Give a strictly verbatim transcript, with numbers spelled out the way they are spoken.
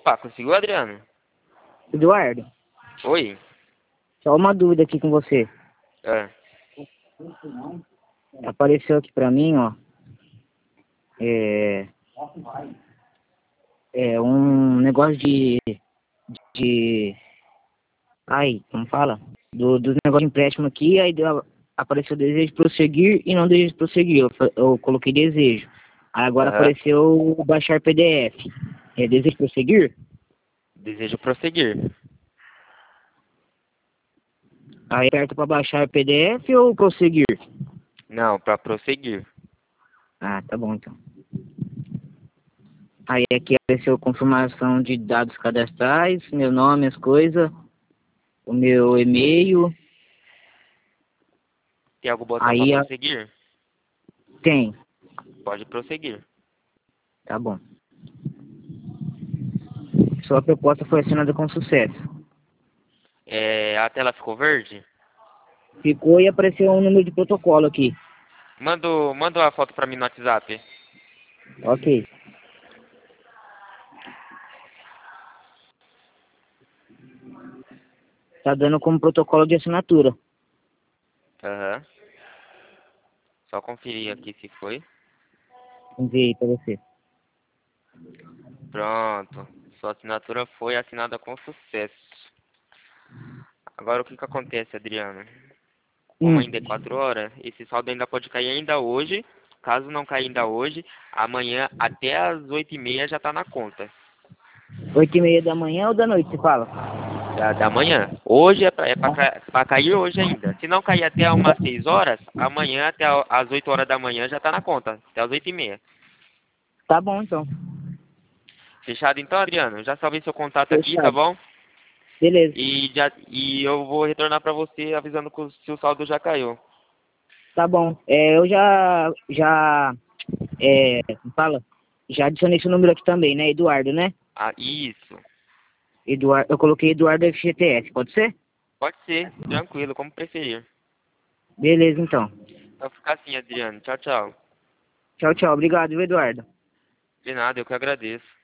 Opa, conseguiu, Adriano? Eduardo, Oi. só uma dúvida aqui com você. É. Apareceu aqui pra mim, ó. É. É um negócio de. De. Ai, como fala? Do, do negócio de empréstimo aqui, aí deu, apareceu desejo de prosseguir e não desejo de prosseguir. Eu, fa- eu coloquei desejo. Aí agora Aham. apareceu baixar P D F. É desejo de prosseguir? Desejo prosseguir. Aí aperta pra baixar P D F ou prosseguir? Não, pra prosseguir. Ah, tá bom então. Aí aqui apareceu confirmação de dados cadastrais, meu nome, as coisas, o meu e-mail. Tem algum botão pra Aí a- prosseguir? tem, Pode prosseguir. tá bom. Sua proposta foi assinada com sucesso. É, a tela ficou verde? Ficou e apareceu um número de protocolo aqui. Manda, o- manda uma foto pra mim no WhatsApp. Ok. Tá dando como protocolo de assinatura. Aham. Só conferir aqui se foi. Enviei pra você. Pronto. Sua assinatura foi assinada com sucesso. Agora o que que acontece, Adriano? Como Hum, ainda é quatro horas, esse saldo ainda pode cair ainda hoje. Caso não caia ainda hoje, amanhã até as oito e meia já tá na conta. oito e meia da manhã ou da noite, você fala? Da, da manhã. Hoje é pra, é pra, ca- pra cair hoje ainda. Se não cair até umas seis horas, amanhã até a- as oito horas da manhã já tá na conta. Até as oito e meia. Tá bom então. Fechado então, Adriano? Já salvei seu contato aqui, tá Fechado. bom? Beleza. E, já, e eu vou retornar pra você avisando que o- se o saldo já caiu. Tá bom. É, eu já. Já. É. Como fala? Já adicionei seu número aqui também, né? Eduardo, né? Ah, isso. Eduardo, eu coloquei Eduardo F G T S, pode ser? Pode ser, tranquilo, como preferir. Beleza, então. Então fica assim, Adriano. Tchau, tchau. Tchau, tchau. Obrigado, viu, Eduardo? De nada, eu que agradeço.